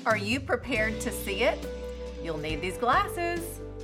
Are you prepared to see it? You'll need these glasses.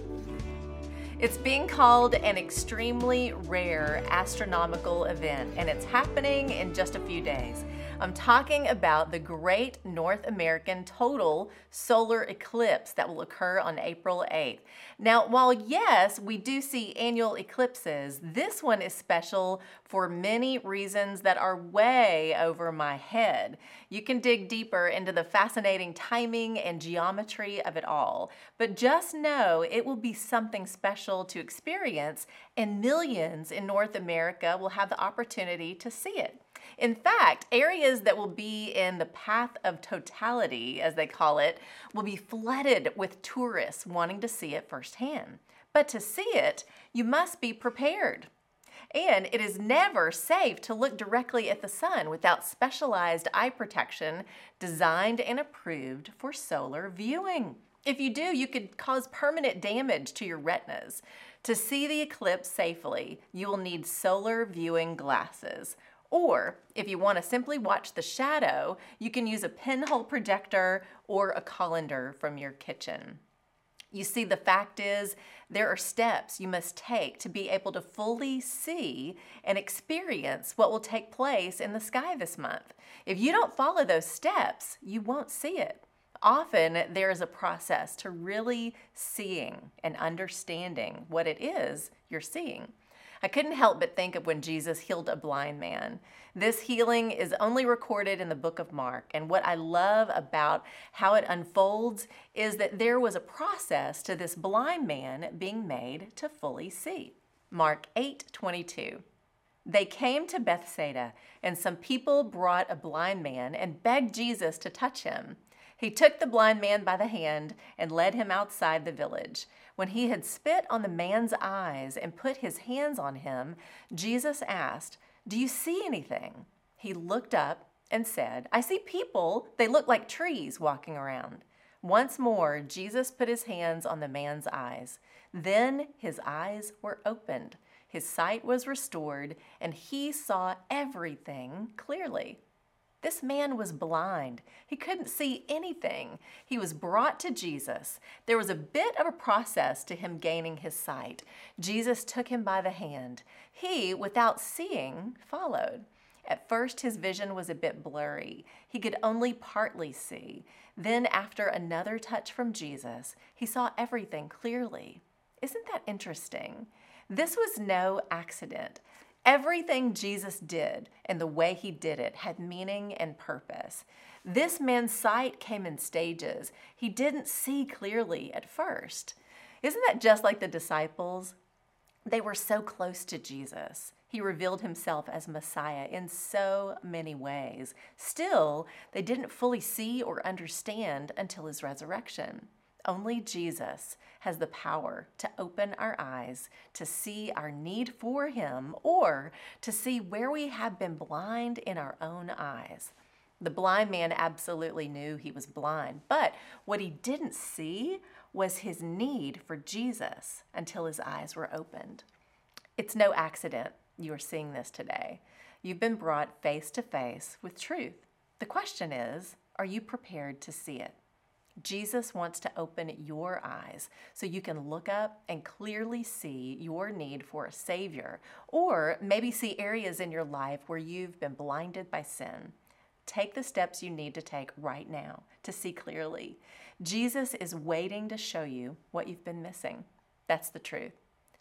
It's being called an extremely rare astronomical event, and it's happening in just a few days. I'm talking about the Great North American Total Solar Eclipse that will occur on April 8th. Now, while yes, we do see annual eclipses, this one is special for many reasons that are way over my head. You can dig deeper into the fascinating timing and geometry of it all, but just know it will be something special to experience, and millions in North America will have the opportunity to see it. In fact, areas that will be in the path of totality, as they call it, will be flooded with tourists wanting to see it firsthand. But to see it, you must be prepared. And it is never safe to look directly at the sun without specialized eye protection designed and approved for solar viewing. If you do, you could cause permanent damage to your retinas. To see the eclipse safely, you will need solar viewing glasses. Or, if you want to simply watch the shadow, you can use a pinhole projector or a colander from your kitchen. You see, the fact is, there are steps you must take to be able to fully see and experience what will take place in the sky this month. If you don't follow those steps, you won't see it. Often, there is a process to really seeing and understanding what it is you're seeing. I couldn't help but think of when Jesus healed a blind man. This healing is only recorded in the book of Mark, and what I love about how it unfolds is that there was a process to this blind man being made to fully see. Mark 8:22. They came to Bethsaida, and some people brought a blind man and begged Jesus to touch him. He took the blind man by the hand and led him outside the village. When he had spit on the man's eyes and put his hands on him, Jesus asked, "Do you see anything?" He looked up and said, "I see people. They look like trees walking around." Once more, Jesus put his hands on the man's eyes. Then his eyes were opened. His sight was restored, and he saw everything clearly. This man was blind. He couldn't see anything. He was brought to Jesus. There was a bit of a process to him gaining his sight. Jesus took him by the hand. He, without seeing, followed. At first, his vision was a bit blurry. He could only partly see. Then, after another touch from Jesus, he saw everything clearly. Isn't that interesting? This was no accident. Everything Jesus did and the way he did it had meaning and purpose. This man's sight came in stages. He didn't see clearly at first. Isn't that just like the disciples? They were so close to Jesus. He revealed himself as Messiah in so many ways. Still, they didn't fully see or understand until his resurrection. Only Jesus has the power to open our eyes, to see our need for him, or to see where we have been blind in our own eyes. The blind man absolutely knew he was blind, but what he didn't see was his need for Jesus until his eyes were opened. It's no accident you are seeing this today. You've been brought face to face with truth. The question is, are you prepared to see it? Jesus wants to open your eyes so you can look up and clearly see your need for a Savior, or maybe see areas in your life where you've been blinded by sin. Take the steps you need to take right now to see clearly. Jesus is waiting to show you what you've been missing. That's the truth.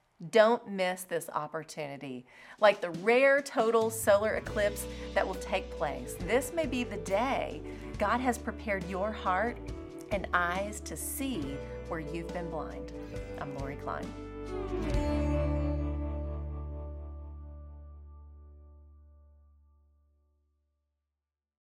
Don't miss this opportunity. Like the rare total solar eclipse that will take place, this may be the day God has prepared your heart and eyes to see where you've been blind. I'm Lori Klein.